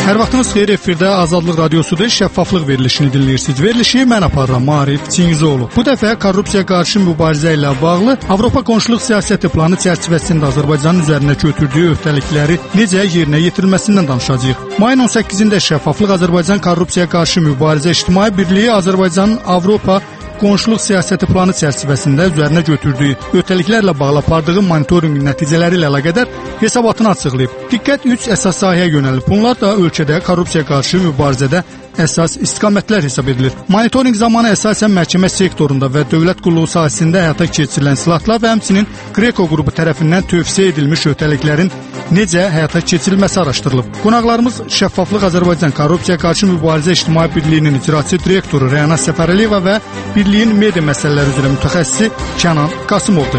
Hər vaxtınız xeyir, efirdə Azadlıq Radiosudur, şəffaflıq verilişini dinləyirsiniz. Verilişi mən aparıram, Maarif Çingizoğlu. Bu dəfə korrupsiya qarşı mübarizə ilə bağlı Avropa qonşuluq siyasəti planı çərçivəsində Azərbaycanın üzərinə götürdüyü öhdəlikləri necə yerinə yetirilməsindən danışacağıq. Mayın 18-də Şəffaflıq Azərbaycan Korrupsiya qarşı mübarizə İctimai Birliyi Azərbaycanın Avropa qonşuluq siyasəti planı çərçivəsində üzərinə götürdüyü öhdəliklərlə bağlı apardığı monitorinq nəticələri ilə əlaqədar hesabatını açıqlayıb. Diqqət 3 əsas sahəyə yönəlib. Bunlar da ölkədə korrupsiya qarşı mübarizədə əsas istiqamətlər hesab edilir. Monitorinq zamanı əsasən məhkəmə sektorunda və dövlət qulluğu sahəsində həyata keçirilən silahlar və həmçinin Greco qrupu tərəfindən tövsiyə edilmiş öhdəliklərin necə həyata keçirilməsi araşdırılıb. Qonaqlarımız Şəffaflıq Azərbaycan Korrupsiya qarşı mübarizə İctimai Birliyinin icraçı direktoru Rəna Səfərəliyeva və Birliyin media məsələləri üzrə mütəxəssisi Kənan Qasımovdur.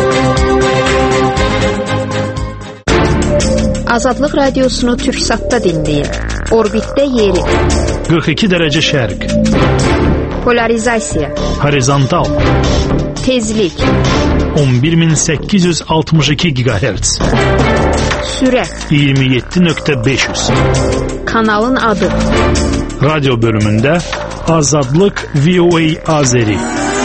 Azadlıq Radiosunu Türksatda dinləyin. Orbitdə yeri. 42 dərəcə şərq. Polarizasiya. Horizontal. Tezlik. 11862 GHz. Sürət. 27.500. Kanalın adı. Radyo bölümündə Azadlıq VOA Azeri.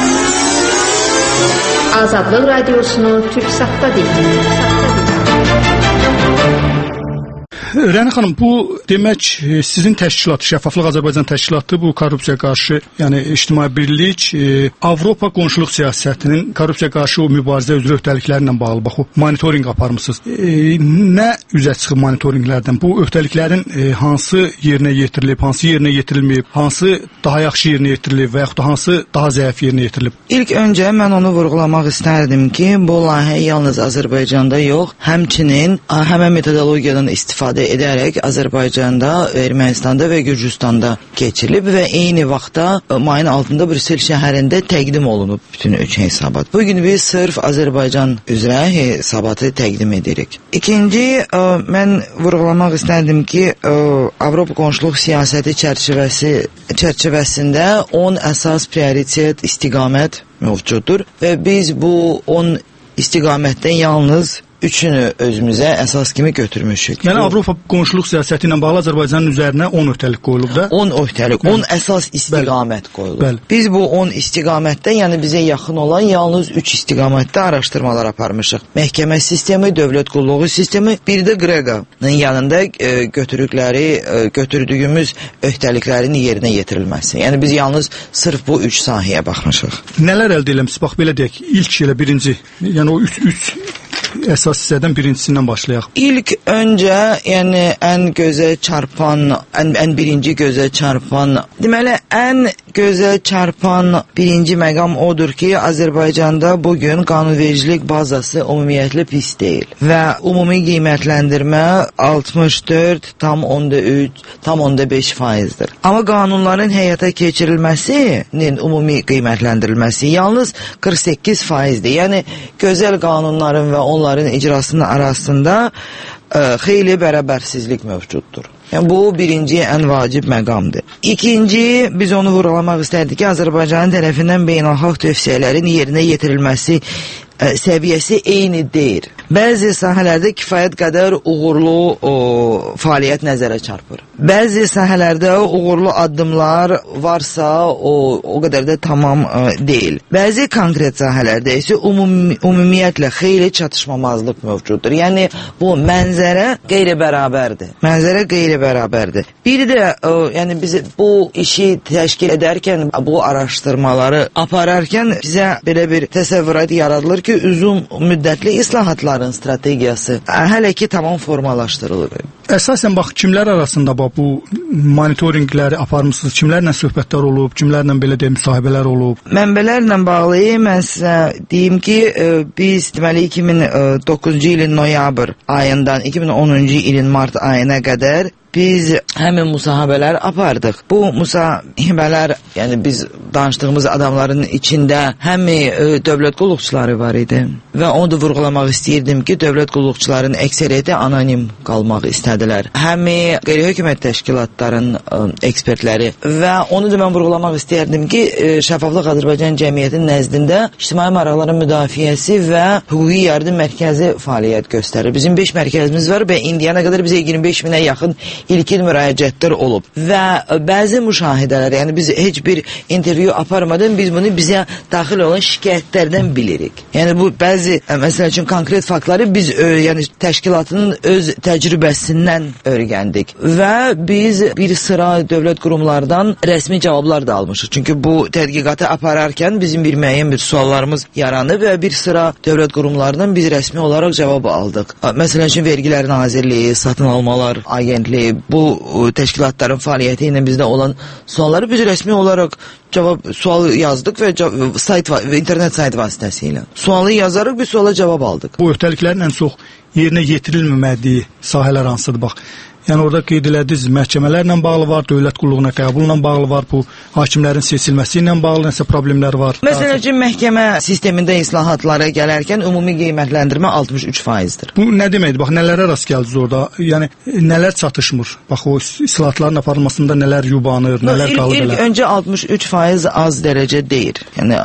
Azadlıq Radiosunu Türksatda dinləyin. Rəna xanım, bu demək sizin təşkilat, Şəffaflıq Azərbaycan təşkilatı bu korrupsiya qarşı, yəni İctimai Birlik, Avropa qonşuluq siyasətinin korrupsiya qarşı o mübarizə üzrə öhdəliklərlə bağlı bax o monitorinq aparmısınız. Nə üzə çıxıb monitorinqlərdən? Bu öhdəliklərin hansı yerinə yetirilib, hansı yerinə yetirilməyib, hansı daha yaxşı yerinə yetirilib və yaxud da hansı daha zəif yerinə yetirilib? İlk öncə mən onu vurğulamaq istərdim ki, bu layihə yalnız Azərbaycanda yox, həmçinin həmən metodologiyadan istifadə edərək Azərbaycanda, Ermənistanda və Gürcüstanda keçirilib və eyni vaxtda mayın 6-da Brüssel şəhərində təqdim olunub bütün üç hesabat. Bugün biz sırf Azərbaycan üzrə hesabatı təqdim edirik. İkinci, mən vurğulamaq istərdim ki, Avropa qonşuluq siyasəti çərçivəsində 10 əsas prioritet istiqamət mövcuddur və biz bu 10 istiqamətdən yalnız üçünü özümüzə əsas kimi götürmüşük. Yəni Avropa qonşuluq siyasəti ilə bağlı Azərbaycanın üzərinə 10 öhdəlik qoyulub da? 10 öhdəlik, 10 əsas istiqamət qoyulub. Bəli. Biz bu 10 istiqamətdə, yəni bizə yaxın olan yalnız 3 istiqamətdə araşdırmalar aparmışıq. Məhkəmə sistemi, dövlət qulluğu sistemi, bir də Greco'nun yanında götürdüyümüz öhdəliklərin yerinə yetirilməsi. Yəni biz yalnız sırf bu 3 sahəyə baxmışıq. Nələr əldə eləmişsiniz? Bax belə deyək, ilk elə birinci, yəni o 3 əsas hissədən birincisindən başlayaq. İlk öncə, yəni ən gözə çarpan, ən birinci gözə çarpan, deməli ən gözə çarpan birinci məqam odur ki, Azərbaycanda bugün qanunvericilik bazası ümumiyyətlə pis deyil və ümumi qiymətləndirmə 64,3,5%'dir. Amma qanunların həyata keçirilməsinin ümumi qiymətləndirilməsi yalnız 48%'dir. Yəni gözəl qanunların və onların icrasının arasında xeyli bərabərsizlik mövcuddur. Yəni, bu birinci ən vacib məqamdır. İkinci, biz onu vurğulamaq istərdik ki, Azərbaycanın tərəfindən beynəlxalq tövsiyələrin yerinə yetirilməsi səviyyəsi eyni deyil. Bəzi sahələrdə kifayət qədər uğurlu fəaliyyət nəzərə çarpır. Bəzi sahələrdə uğurlu addımlar varsa o qədər də tamam deyil. Bəzi konkret sahələrdə isə ümumiyyətlə xeyli çatışmamazlıq mövcuddur. Yəni bu mənzərə qeyri-bərabərdir. Bir də yəni biz bu işi təşkil edərkən, bu araşdırmaları apararkən bizə belə bir təsəvvürat yaradılır ki, uzun müddətli islahatların strategiyası hələ ki tamam formalaşdırılır. Əsasən bax, kimlər arasında bax bu monitorinqləri aparmısınız? Kimlərlə söhbətlər olub, kimlərlə belə deyim müsahibələr olub? Mənbələrlə bağlı mən sizə deyim ki, biz deməli 2009-cu ilin noyabr ayından 2010-cu ilin mart ayına qədər biz həmin müsahibələr apardıq. Bu müsahibələr, yəni biz danışdığımız adamların içində həmi dövlət qulluqçuları var idi və onu da vurğulamaq istəyirdim ki, dövlət qulluqçuların əksəriyyəti anonim qalmaq istədilər. Həmi qeyri-hökumət təşkilatların ekspertləri və onu da mən vurğulamaq istəyirdim ki, Şəffaflıq Azərbaycan Cəmiyyətinin nəzdində ictimai maraqların müdafiəsi və hüquqi yardım mərkəzi fəaliyyət göstərir. Bizim 5 mərkəzimiz var və indiyana qədər bizə 25 minə yaxın ilkin müraciətlər olub və bəzi müşahidələr, yəni biz heç bir intervyu aparmadan biz bunu bizə daxil olan şikayətlərdən bilirik. Yəni bu bəzi məsəl üçün konkret faktları biz yəni təşkilatının öz təcrübəsindən öyrəndik və biz bir sıra dövlət qurumlardan rəsmi cavablar da almışıq. Çünki bu tədqiqatı apararkən bizim bir müəyyən bir suallarımız yaranıb və bir sıra dövlət qurumlarından biz rəsmi olaraq cavab aldıq. Məsələn üçün Vergilər Nazirliyi, Satın Almalar Agentliyi, bu təşkilatların fəaliyyəti ilə bizdə olan sualları biz rəsmi olaraq sualı yazdıq və internet sayt vasitəsilə. Sualı yazarıq, bir suala cavab aldıq. Bu öhdəliklərin ən çox yerinə yetirilməmədiyi sahələr hansıdır? Bax, yəni orada qeyd elədiniz, məhkəmələrlə bağlı var, dövlət qulluğuna qəbulla bağlı var, bu hakimlərin seçilməsi ilə bağlı nəsə problemlər var. Məsələn üçün məhkəmə sistemində islahatlara gələrkən ümumi qiymətləndirmə 63%-dir. Bu nə deməkdir? Bax, nələrə rast gəldiniz orada? Yəni nələr çatışmır? Bax, o islahatların aparılmasında nələr yubanır, nələr qalır belə? İlk öncə 63% az dərəcə deyil. Yəni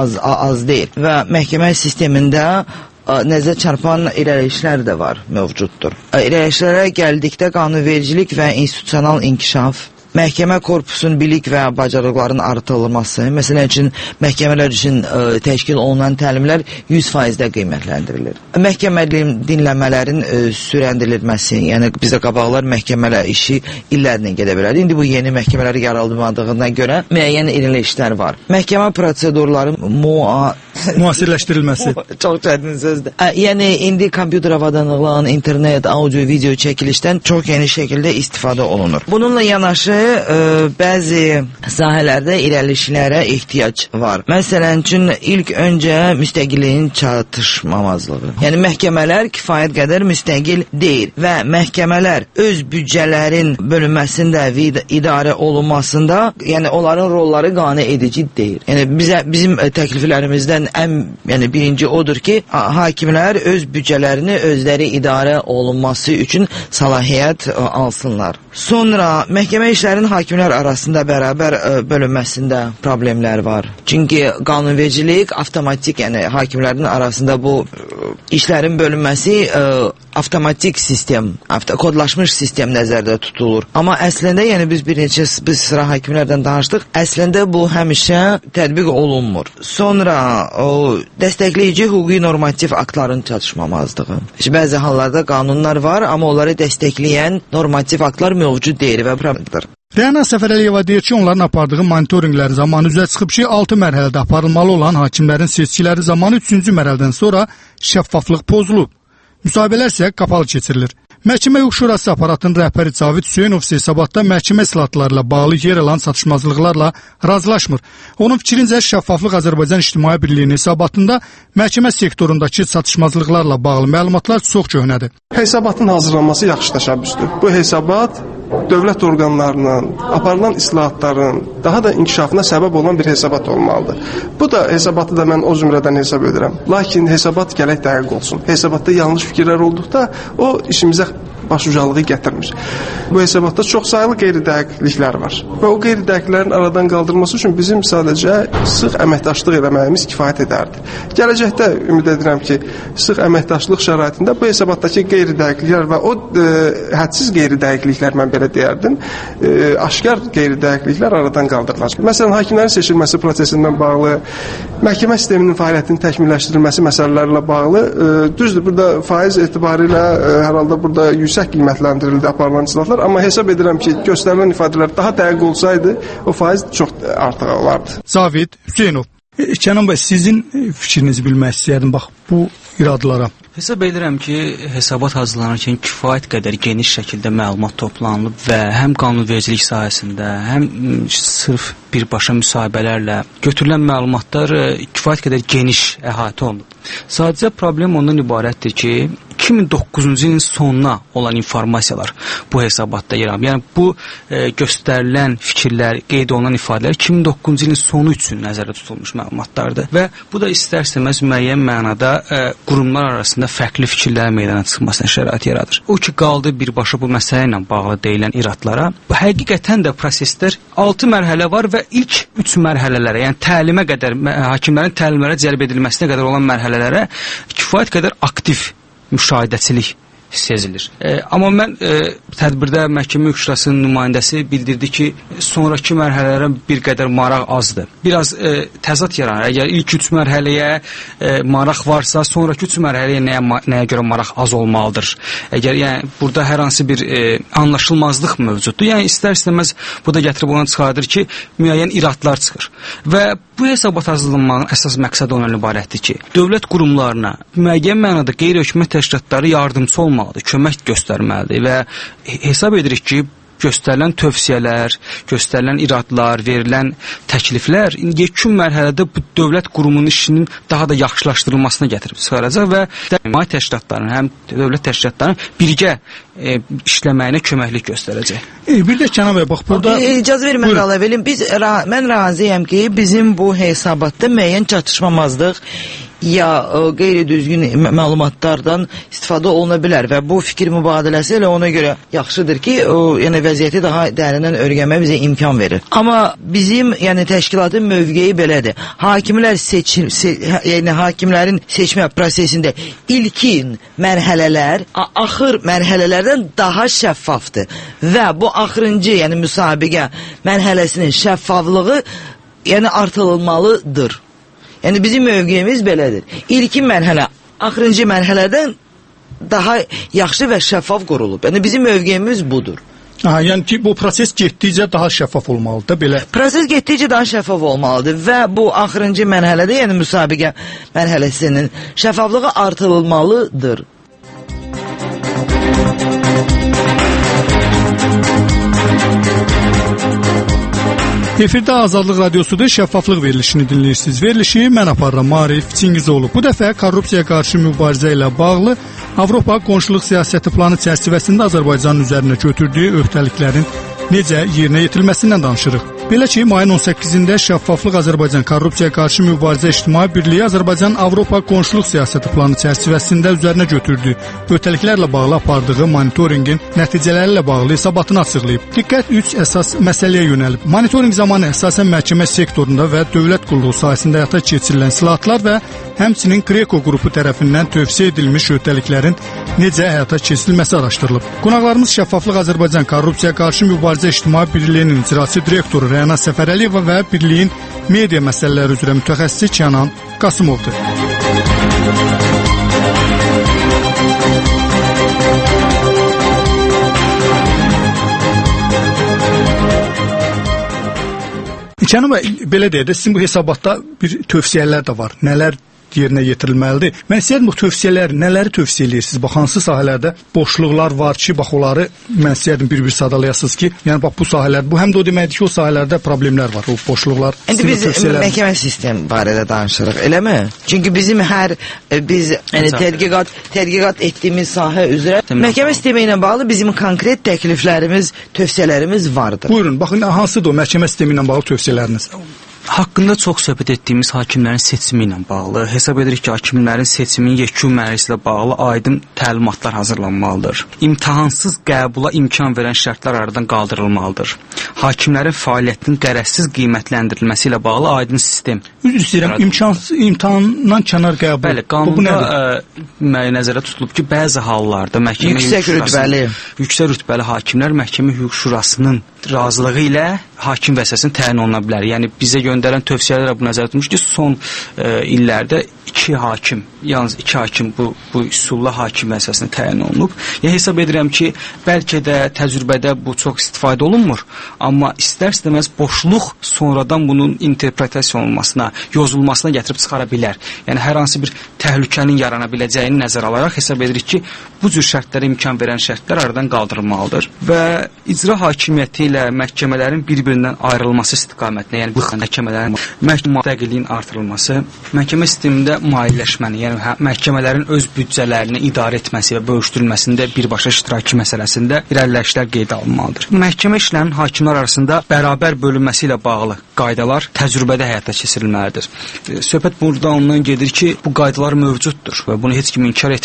az deyil və məhkəmə sistemində nəzər çarpan irəliləyişlər də var, mövcuddur. İrəliləyişlərə gəldikdə qanunvericilik və institusional inkişaf, məhkəmə korpusunun bilik və bacarıqların artırılması, məsələn üçün məhkəmələr üçün təşkil olunan təlimlər 100%-də qiymətləndirilir. Məhkəmə dinləmələrin sürəndiriləməsi, yəni bizə qabaqlar məhkəmələr işi illərlə gedə bilər. İndi bu yeni məhkəmələr yaradılmadığına görə müəyyən irəliləyişlər var. Məhkəmə prosedurları müasirləşdirilməsi. Çox çətin sözdür. Yəni indi kompüter avadanlıqlarının, internet, audio, video çəkilişdən çox yeni şəkildə istifadə olunur. Bununla yanaşı bəzi sahələrdə irəlilişlərə ehtiyac var. Məsələn üçün ilk öncə müstəqilliyin çatışmamazlığı. Yəni məhkəmələr kifayət qədər müstəqil deyil və məhkəmələr öz büdcələrin bölünməsində və idarə olunmasında, yəni onların rolları qane edici deyil. Yəni bizim təkliflərimizdən yəni birinci odur ki, hakimlər öz büdcələrini özləri idarə olunması üçün səlahiyyət alsınlar. Sonra məhkəmə işlərinin hakimlər arasında bərabər bölünməsində problemlər var. Çünki qanunvericilik avtomatik, yəni hakimlərin arasında bu işlərin bölünməsi avtomatik sistem, kodlaşmış sistem nəzərdə tutulur. Amma əslində, yəni biz sıra hakimlərdən danışdıq, əslində bu həmişə tətbiq olunmur. Sonra dəstəkləyici hüquqi normativ aktların çatışmamazlığı. Bəzi hallarda qanunlar var, amma onları dəstəkləyən normativ aktlar mövcud deyil və problemdir. Rəna Səfərəliyeva deyir ki, onların apardığı monitorinqlər zamanı üzə çıxıb ki, 6 mərhələdə aparılmalı olan hakimlərin seçkiləri zamanı 3-cü mərhələdən sonra şəffaflıq pozulub. Müsahibələr isə qapalı keçirilir. Məhkəmə Hüquq Şurası aparatının rəhbəri Cavid Hüseynov hesabatda məhkəmə islahatlarıyla bağlı yer alan çatışmazlıqlarla razılaşmır. Onun fikrincə şəffaflıq Azərbaycan İctimai Birliyinin hesabatında məhkəmə sektorundakı çatışmazlıqlarla bağlı məlumatlar çox köhnədir. Hesabatın hazırlanması yaxşı təşəbbüsdür. Bu hesabat dövlət orqanlarının, aparılan islahatların daha da inkişafına səbəb olan bir hesabat olmalıdır. Bu da hesabatı da mən o zümrədən hesab edirəm. Lakin hesabat gərək dəqiq olsun. Hesabatda yanlış fikirlər olduqda o işimizə başucalığı gətirmir. Bu hesabatda çox sayılı qeyri-dəqiqliklər var. Və o qeyri-dəqiqliklərin aradan qaldırılması üçün bizim sadəcə sıx əməkdaşlıq eləməyimiz kifayət edərdi. Gələcəkdə ümid edirəm ki, sıx əməkdaşlıq şəraitində bu hesabatdakı qeyri-dəqiqliklər və o hədsiz qeyri-dəqiqliklər, mən belə deyərdim, aşkar qeyri-dəqiqliklər aradan qaldırılacaq. Məsələn, hakimlərin seçilməsi prosesindən bağlı, məhkəmə sisteminin fəaliyyətinin təkmilləşdirilməsi məsələlərlə bağlı, düzdür, burada faiz etibarilə hər halda burada yüksək qiymətləndirildi aparılan islahatlar, amma hesab edirəm ki, göstərilən ifadələr daha dəqiq olsaydı, o faiz çox artıq olardı. Cavid Hüseynov, Kənan bəy, sizin fikrinizi bilmək istəyərdim bax bu iradlara. Hesab edirəm ki, hesabat hazırlanarkən kifayət qədər geniş şəkildə məlumat toplanılıb və həm qanunvericilik sahəsində, həm sırf birbaşa müsahibələrlə götürülən məlumatlar kifayət qədər geniş əhatə olunub. Sadəcə problem ondan ibarətdir ki, 2009-cu ilin sonuna olan informasiyalar bu hesabatda yer alır. Yəni bu göstərilən fikirlər, qeyd olunan ifadələr 2009-cu ilin sonu üçün nəzərdə tutulmuş məlumatlardır və bu da istər-istəməz müəyyən mənada qurumlar arasında fərqli fikirlərin meydana çıxmasına şərait yaradır. O ki, qaldı birbaşa bu məsələ ilə bağlı deyilən iradlara. Bu həqiqətən də proseslər 6 mərhələ var və ilk 3 mərhələlərə, yəni təlimə qədər, hakimlərin təlimlərə cəlb edilməsinə qədər olan mərhələlərə kifayət qədər aktiv müşahidəçilik sezilir. Amma mən tədbirdə məhkəmə hüquq şurasının nümayəndəsi bildirdi ki, sonrakı mərhələlərə bir qədər maraq azdır. Biraz təzad yaranır. Əgər ilk 3 mərhələyə maraq varsa, sonrakı 3 mərhələyə nəyə görə maraq az olmalıdır? Əgər yəni burada hər hansı bir anlaşılmazlıq mövcuddur. Yəni istər-istəməz bu da gətirib ona çıxardır ki, müəyyən iradlar çıxır. Və bu hesabat hazırlanmanın əsas məqsədi ondan ibarətdir ki, dövlət qurumlarına müəyyən mənada qeyri-hökumət təşkilatları yardımçı olmalıdır, kömək göstərməlidir və hesab edirik ki, göstərilən tövsiyələr, göstərilən iradlar, verilən təkliflər yekun mərhələdə bu dövlət qurumunun işinin daha da yaxşılaşdırılmasına gətirib çıxaracaq və ictimai təşkilatların, həm dövlət təşkilatlarının birgə işləməyinə köməklik göstərəcək. Bir də Kənan bəy, bax burada icazə verin mən əlavə edeyim. Mən razıyam ki, bizim bu hesabatda müəyyən çatışmamazlıq ya qeyri-düzgün məlumatlardan istifadə oluna bilər və bu fikir mübadiləsi elə ona görə yaxşıdır ki, yəni vəziyyəti daha dərindən öyrənməyə bizə imkan verir. Amma bizim yəni təşkilatın mövqeyi belədir. Hakimlər yəni hakimlərin seçmə prosesində ilkin mərhələlər axır mərhələlərdən daha şəffafdır və bu axırıncı, yəni müsabiqə mərhələsinin şəffaflığı yəni artırılmalıdır. Yəni bizim mövqeyimiz belədir. İlkin mərhələ axırıncı mərhələdən daha yaxşı və şəffaf qurulub. Yəni bizim mövqeyimiz budur. Yəni ki, bu proses getdikcə daha şəffaf olmalıdır da belə. Proses getdikcə daha şəffaf olmalıdır və bu axırıncı mərhələdə, yəni müsabiqə mərhələsinin şəffaflığı artırılmalıdır. Efirdə Azadlıq Radiosudur, şəffaflıq verilişini dinləyirsiniz. Verilişi mən aparıram, Maarif Çingizoğlu. Bu dəfə korrupsiyaya qarşı mübarizə ilə bağlı Avropa qonşuluq siyasəti planı çərçivəsində Azərbaycanın üzərinə götürdüyü öhdəliklərin necə yerinə yetirilməsindən danışırıq. Belə ki, mayın 18-də Şəffaflıq Azərbaycan Korrupsiyaya qarşı mübarizə İctimai Birliyi Azərbaycan Avropa qonşuluq siyasəti planı çərçivəsində üzərinə götürdüyü öhdəliklərlə bağlı apardığı monitorinqin nəticələri ilə bağlı hesabatını açıqlayıb. Diqqət 3 əsas məsələyə yönəlib. Monitorinq zamanı əsasən məhkəmə sektorunda və dövlət qulluğu sahəsində həyata keçirilən islahatlar və həmçinin Kreko qrupu tərəfindən tövsiyə edilmiş öhdəliklərin necə həyata keçirilməsi araşdırılıb. Qonaqlarımız Şəffaflıq Azərbaycan Korrupsiyaya qarşı mübarizə İctimai Birliyinin icraçı direktoru Rəna Səfərəliyeva və birliyin media məsələləri üzrə mütəxəssisi Kənan Qasımovdur. Kənan bəy, belə deyək də, sizin bu hesabatda bir tövsiyələr də var. Nələr yerinə yetirilməlidir? Mən istəyirəm bu tövsiyələr, nələri tövsiyə edirsiniz? Bax, hansı sahələrdə boşluqlar var ki, bax, onları mən istəyirəm bir-bir sadalayasınız ki, yəni bax, bu sahələr, bu həm də o deməkdir ki, o sahələrdə problemlər var, o boşluqlar. İndi biz məhkəmə sistemi barədə danışırıq, eləmi? Çünki bizim biz tədqiqat etdiyimiz sahə üzrə məhkəmə sistemi ilə bağlı bizim konkret təkliflərimiz, tövsiyələrimiz vardır. Buyurun, baxın, hansıdır o məhkəmə sistemi ilə bağlı tövsiyələriniz? Haqqında çox söhbət etdiyimiz hakimlərin seçimi ilə bağlı, hesab edirik ki, hakimlərin seçiminin yekun mərhələsi ilə bağlı aydın təlimatlar hazırlanmalıdır. İmtahansız qəbula imkan verən şərtlər aradan qaldırılmalıdır. Hakimlərin fəaliyyətinin qərəzsiz qiymətləndirilməsi ilə bağlı aydın sistem. Üzr istəyirəm, imtahandan kənar qəbul. Bəli, qanunda nəzərdə tutulub ki, bəzi hallarda məhkəmə yüksək rütbəli hakimlər məhkəmə hüquq şurasının razılığı ilə hakim vəzifəsinə təyin oluna bilər. Yəni bizə göndərən tövsiyələrlə bu nəzərdə tutulmuş ki, son illərdə yalnız iki hakim bu üsulla hakim vəzifəsinə təyin olunub. Yəni hesab edirəm ki, bəlkə də təcrübədə bu çox istifadə olunmur, amma istər-istəməz boşluq sonradan bunun interpretasiya olunmasına, yozulmasına gətirib çıxara bilər. Yəni hər hansı bir təhlükənin yarana biləcəyini nəzərə alaraq hesab edirik ki, bu cür şərtlərə imkan verən şərtlər aradan qaldırılmalıdır və icra hakimiyyəti ilə məhkəmələrin bir-birindən ayrılması istiqamətində, yəni bu məhkəmələrin müstəqilliyinin artırılması, məhkəmə sistemində maliyyələşməni, yəni məhkəmələrin öz büdcələrini idarə etməsi və bölüşdürülməsində birbaşa iştirakı məsələsində irəliləyişlər qeydə alınmalıdır. Məhkəmə işlərinin hakimlər arasında bərabər bölünməsi ilə bağlı qaydalar təcrübədə həyata keçirilməlidir. Söhbət burada ondan gedir ki, bu qaydalar mövcuddur və bunu heç kim inkar etmir.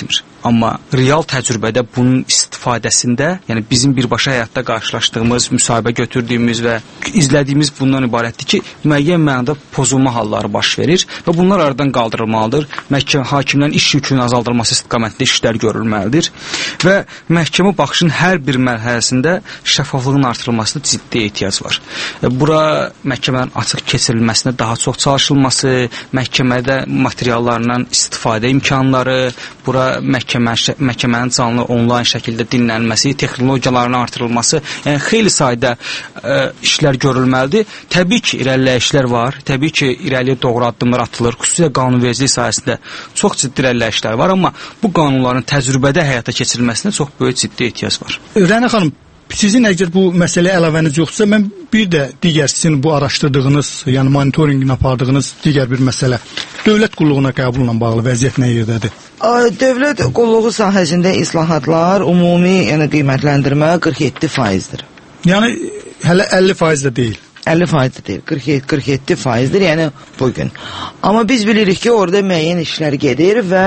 Amma real təcrübədə bunun istifadəsində, yəni bizim birbaşa həyatda qarşılaşdığımız, müsahibə götürdüyümüz və izlədiyimiz bundan ibarətdir ki, müəyyən mənada pozulma halları baş verir və bunlar aradan qaldırılmalıdır. Məhkəmə hakimlərin iş yükünün azaldılması istiqamətində işlər görülməlidir və məhkəmə baxışın hər bir mərhələsində şəffaflığın artırılmasına ciddi ehtiyac var. Bura məhkəmələrin açıq keçirilməsinə daha çox çalışılması, məhkəmədə materiallarından istifadə imkanları, bura məhkəmənin canlı onlayn şəkildə dinlənilməsi, texnologiyaların artırılması, yəni xeyli sayda işlər görülməlidir. Təbii ki, irəliləyişlər var, təbii ki, irəliyə doğru addımlar atılır, xüsusilə qanunvericilik sayəsində çox ciddi irəliləyişlər var, amma bu qanunların təcrübədə həyata keçirilməsinə çox böyük ciddi ehtiyac var. Rəna xanım, sizin əgər bu məsələyə əlavəniz yoxsa, mən bir də digər sizin bu araşdırdığınız, yəni monitorinqini apardığınız digər bir məsələ, dövlət qulluğuna qəbulla bağlı vəziyyət nə yerdədir? Dövlət qulluğu sahəsində islahatlar, ümumi, yəni qiymətləndirmə 47%-dir. Yəni hələ 50% də deyil. 50% deyil, 47%-dir, yəni bugün. Amma biz bilirik ki, orada müəyyən işlər gedir və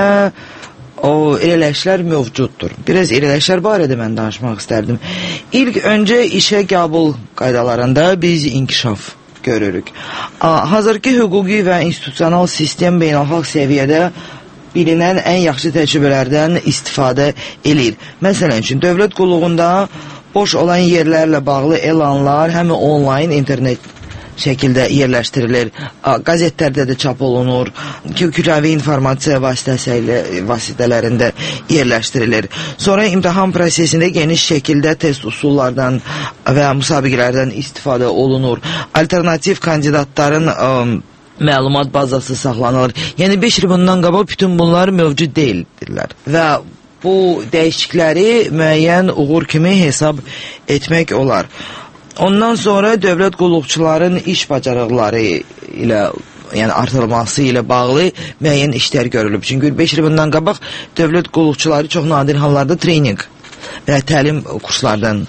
o irəliləyişlər mövcuddur. Biraz irəliləyişlər barədə mən danışmaq istərdim. İlk öncə işə qəbul qaydalarında biz inkişaf görürük. Hazırki hüquqi və institusional sistem beynəlxalq səviyyədə bilinən ən yaxşı təcrübələrdən istifadə edir. Məsələn üçün, dövlət qulluğunda boş olan yerlərlə bağlı elanlar həm onlayn, internet şəkildə yerləşdirilir, qazetlərdə də çap olunur, kütləvi informasiya vasitələrində yerləşdirilir. Sonra imtahan prosesində geniş şəkildə test üsullardan və müsabiqələrdən istifadə olunur. Alternativ kandidatların məlumat bazası saxlanılır. Yəni 5 il bundan qabaq bütün bunlar mövcud deyildirlər və bu dəyişiklikləri müəyyən uğur kimi hesab etmək olar. Ondan sonra dövlət qulluqçuların iş bacarıqları ilə, yəni artırılması ilə bağlı müəyyən işlər görülüb. Çünki 5 il bundan qabaq dövlət qulluqçuları çox nadir hallarda trening və təlim kurslardan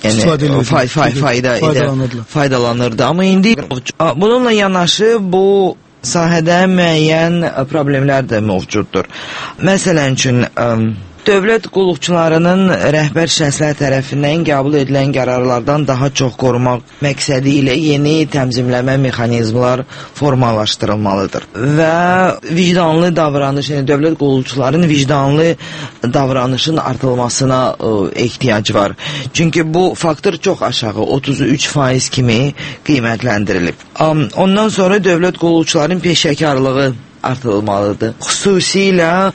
faydalanırdı. Amma indi bununla yanaşı bu sahədə müəyyən problemlər də mövcuddur. Məsələn üçün, dövlət qulluqçularının rəhbər şəxslər tərəfindən qəbul edilən qərarlardan daha çox qorumaq məqsədi ilə yeni tənzimləmə mexanizmlər formalaşdırılmalıdır. Və vicdanlı davranış, yəni dövlət qulluqçuların vicdanlı davranışın artırılmasına ehtiyac var. Çünki bu faktor çox aşağı, 33% kimi qiymətləndirilib. Ondan sonra dövlət qulluqçuların peşəkarlığı artırılmalıdır. Xüsusilə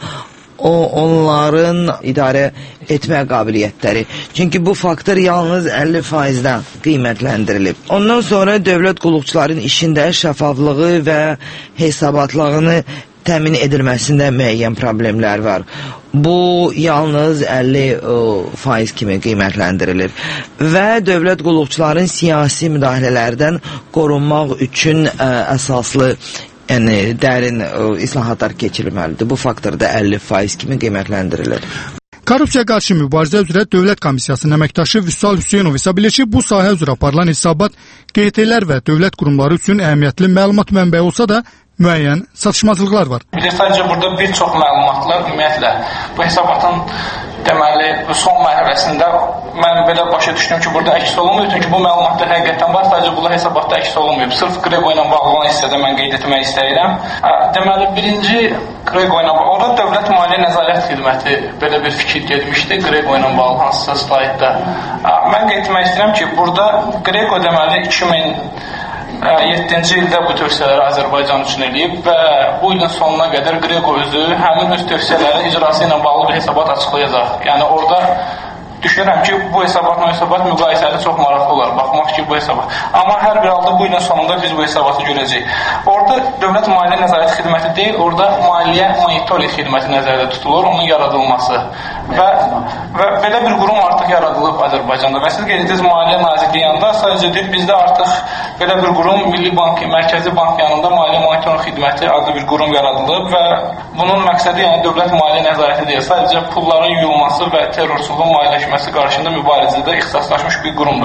onların idarə etmə qabiliyyətləri. Çünki bu faktor yalnız 50%-dən qiymətləndirilib. Ondan sonra dövlət qulluqçuların işində şəffaflığı və hesabatlığını təmin edilməsində müəyyən problemlər var. Bu yalnız 50% kimi qiymətləndirilir. Və dövlət qulluqçuların siyasi müdaxilələrdən qorunmaq üçün əsaslı, yəni dərin islahatlar keçirilməlidir. Bu faktor da 50% kimi qiymətləndirilir. Korrupsiya qarşı mübarizə üzrə Dövlət Komissiyasının əməkdaşı Vüsal Hüseynov hesab edir ki, bu sahə üzrə aparılan hesabat QT-lər və dövlət qurumları üçün əhəmiyyətli məlumat mənbəyi olsa da müəyyən çatışmazlıqlar var. Sadəcə burada bir çox məlumatlar ümumiyyətlə bu hesabatın deməli son mərhələsində mən belə başa düşdüm ki, burada əks olunmuyor. Çünki bu məlumatlar həqiqətən var, sadəcə bu hesabatda əks olunmuyor. Sırf Qrego ilə bağlı olan hissədə mən qeyd etmək istəyirəm. Deməli, birinci Qrego ilə bağlı, orada Dövlət Maliyyə Nəzarət Xidməti belə bir fikir gelmişdi Qrego ilə bağlı hansısa slaydda. Mən qeyd etmək istəyirəm ki, burada Qrego deməli 2007-ci ildə bu tövsiyələri Azərbaycan üçün eləyib və bu ilin sonuna qədər Qrego özü həmin öz tövsiyələri icrası ilə bağlı bir hesabat açıqlayacaq. Yəni orada düşünürəm ki, bu hesabat müqayisəli çox maraqlı olar, baxmaq ki, bu hesabat. Amma hər bir halda bu ilin sonunda biz bu hesabatı görəcəyik. Orada Dövlət Maliyyə Nəzarət Xidməti deyil, orada Maliyyə Monitorinq Xidməti nəzərdə tutulur, onun yaradılması. Və belə bir qurum artıq yaradılıb Azərbaycanda. Və siz qeyd edirsiniz, Maliyyə Nazirliyi yanında sadəcə deyil, bizdə artıq belə bir qurum Milli Bank, Mərkəzi Bank yanında Maliyyə Monitorinq Xidməti adlı bir qurum yaradılıb və bunun məqsədi yəni dövlət maliyyə nəzarəti deyil, sadəcə pulların yuyulması və terrorçuluğun maliyyələşməsi qarşısında mübarizədə ixtisaslaşmış bir qurumdur.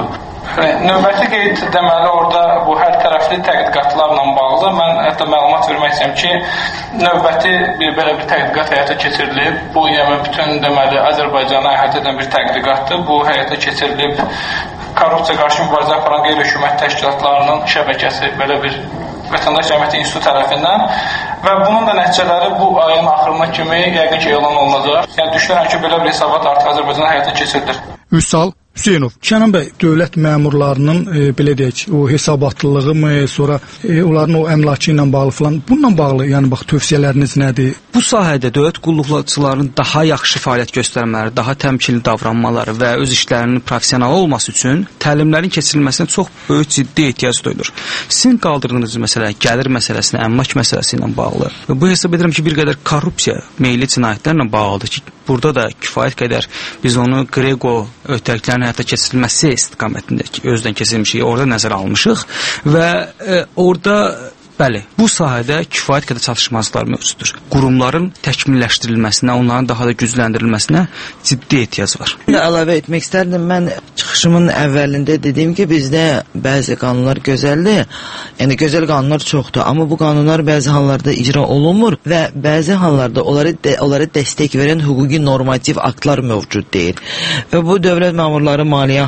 Növbəti qeyd deməli orada bu hər tərəfli tədqiqatlarla bağlı mən hətta məlumat vermək istəyirəm ki, növbəti belə bir tədqiqat həyata keçirilib. Bu yəni bütün deməli Azərbaycanı əhatə edən bir tədqiqatdır. Bu həyata keçirilib korrupsiya qarşı mübarizə aparan qeyri-hökumət təşkilatlarının şəbəkəsi belə bir Vətəndaş Cəmiyyəti İnstitutu tərəfindən və bunun da nəticələri bu ayın axırına kimi yəqin ki elan olunacaq. Yəni düşünürəm ki, belə bir hesabat artıq Azərbaycanda həyata keçirilir. Üsal Hüseynov, Kənan bəy, dövlət məmurlarının belə deyək, o hesabatlılığı mı, sonra onların o əmlakı ilə bağlı falan, bununla bağlı, yəni bax tövsiyələriniz nədir? Bu sahədə dövlət qulluqçularının daha yaxşı fəaliyyət göstərmələri, daha təmkinli davranmaları və öz işlərinin professional olması üçün təlimlərin keçirilməsinə çox böyük ciddi ehtiyac duyulur. Sizin qaldırdığınız məsələ gəlir məsələsinə, əmlak məsələsi ilə bağlı. Və bu hesab edirəm ki, bir qədər korrupsiya, meyilli cinayətlərlə bağlıdır ki, burada da kifayət qədər biz onu Qrego öhdəliklərin həyata keçirilməsi istiqamətində özdən keçirilmişik, orada nəzərə almışıq və orada bəli, bu sahədə kifayət qədər çatışmazlıqlar mövcuddur. Qurumların təkmilləşdirilməsinə, onların daha da gücləndirilməsinə ciddi ehtiyac var. Əlavə etmək istərdim. Mən çıxışımın əvvəlində dediyim ki, bizdə bəzi qanunlar gözəldir. Yəni gözəl qanunlar çoxdur, amma bu qanunlar bəzi hallarda icra olunmur və bəzi hallarda onlara dəstək verən hüquqi normativ aktlar mövcud deyil. Və bu dövlət məmurları maliyyə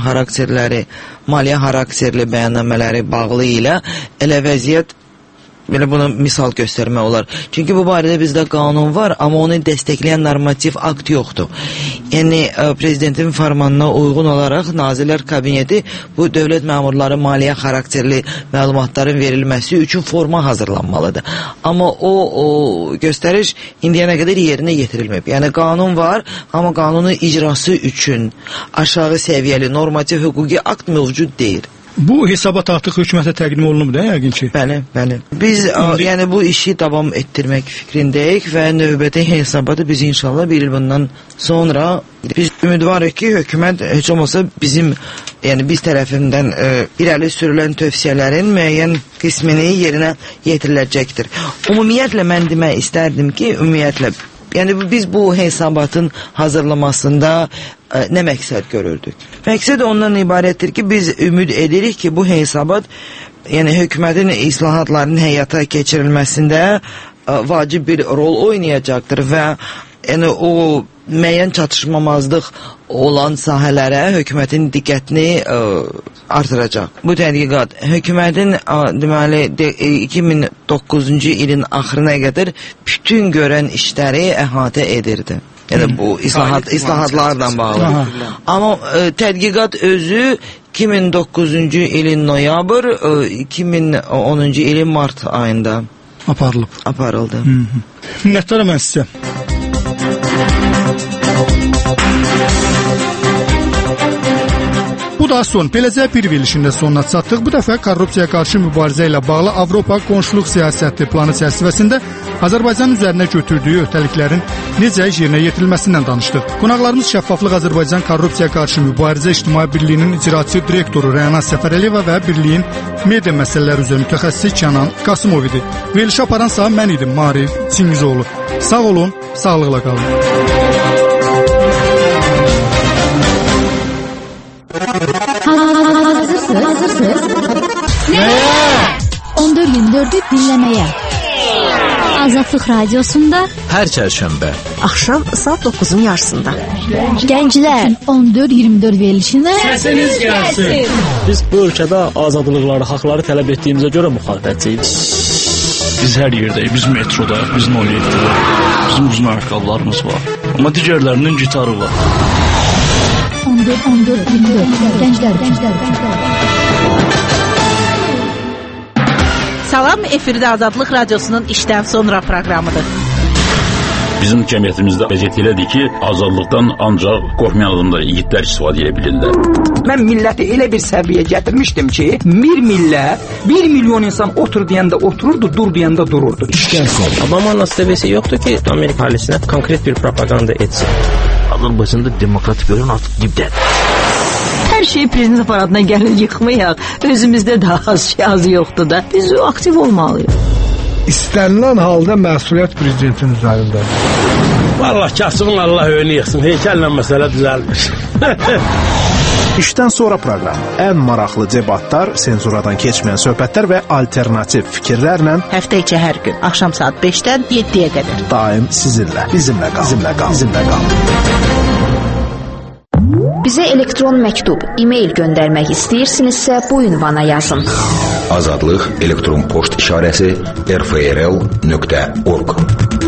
xarakterli bəyannamələri bağlı ilə elə vəziyyət belə buna misal göstərmək olar. Çünki bu barədə bizdə qanun var, amma onu dəstəkləyən normativ akt yoxdur. Yəni prezidentin fərmanına uyğun olaraq Nazirlər Kabineti bu dövlət məmurları maliyyə xarakterli məlumatların verilməsi üçün forma hazırlanmalıdır. Amma o göstəriş indiyənə qədər yerinə yetirilməyib. Yəni qanun var, amma qanunun icrası üçün aşağı səviyyəli normativ hüquqi akt mövcud deyil. Bu hesabat artıq hökumətə təqdim olunub da yəqin ki. Bəli. Biz yəni bu işi davam etdirmək fikrindəyik və növbəti hesabatı biz inşallah bir il bundan sonra biz ümidvarıq ki, hökumət heç olmasa bizim, yəni biz tərəfindən irəli sürülən tövsiyələrin müəyyən qismini yerinə yetiriləcəkdir. Ümumiyyətlə mən demək istərdim ki, yəni biz bu hesabatın hazırlamasında nə məqsəd görürdük? Məqsəd ondan ibarətdir ki, biz ümid edirik ki, bu hesabat yəni hökumətin islahatlarının həyata keçirilməsində vacib bir rol oynayacaqdır və yəni o müəyyən çatışmamazlıq olan sahələrə hökumətin diqqətini artıracaq. Bu tədqiqat hökumətin deməli 2009-cu ilin axırına qədər bütün görən işləri əhatə edirdi. Yəni bu islahatlarla bağlı. Amma tədqiqat özü 2009-cu ilin noyabr, 2010-cu ilin mart ayında aparıldı. Minnətdaram mən sizə. Bu da son. Beləcə bir verilişində sonuna çatdıq. Bu dəfə korrupsiyaya qarşı mübarizə ilə bağlı Avropa qonşuluq siyasəti planı çərçivəsində Azərbaycan üzərinə götürdüyü öhdəliklərin necə yerinə yetirilməsindən danışdıq. Qonaqlarımız Şəffaflıq Azərbaycan Korrupsiyaya qarşı mübarizə İctimai Birliyinin icraçı direktoru Rəna Səfərəliyeva və Birliyin media məsələləri üzrə mütəxəssisi Kənan Qasımov idi. Verilişi aparansa mən idim, Marif Çingizoğlu. Sağ olun, sağlıqla qalın. Hazırsınız. Nəyə? 14-24'ü dinləməyə. Azadlıq Radiosunda hər çərşənbə axşam saat 9'un yarısında. Gənclər 14-24 verilişinə səsiniz gəlsin. Biz bu ölkədə azadlıqları, haqları tələb etdiyimizə görə müxalifətçiyiz. Biz hər yerdəyik, biz metrodayıq, biz 07'də. Bizim uzun ayaqqabılarımız var. Amma digərlərinin gitarı var. 14-24 Gənclər. Salam, efirdə Azadlıq Radiosunun işdən sonra proqramıdır. Bizim cəmiyyətimizdə vəziyyət elədir ki, azadlıqdan ancaq qorxmayan adamlar, yiğitlər istifadə edə bilirlər. Mən milləti elə bir səviyyə gətirmişdim ki, bir millət, 1 milyon insan otur deyəndə otururdu, dur deyəndə dururdu. Obama'nın seviyesi yoktu ki, Amerika ailesine konkret bir propaganda etsin. Azərbaycanda demokratik görən artıq dibdədir. Hər şey prezident aparatına gəlir yıxmayaq. Özümüzdə daha az yoxdur da. Biz aktiv olmalıyıq. İstənilən halda məsuliyyət prezidentin üzərindədir. Vallahi kasımın Allah önü yıxsın. Heykəllə məsələ düzəlmir. İşdən sonra proqram. Ən maraqlı debatlar, senzuradan keçməyən söhbətlər və alternativ fikirlərlə həftə içi hər gün axşam saat 5-dən 7-yə qədər. Daim sizinlə, bizimlə qal. Bizə elektron məktub, e-mail göndərmək istəyirsinizsə bu ünvana yazın. Azadlıq elektron poçt işarəsi rfrl.org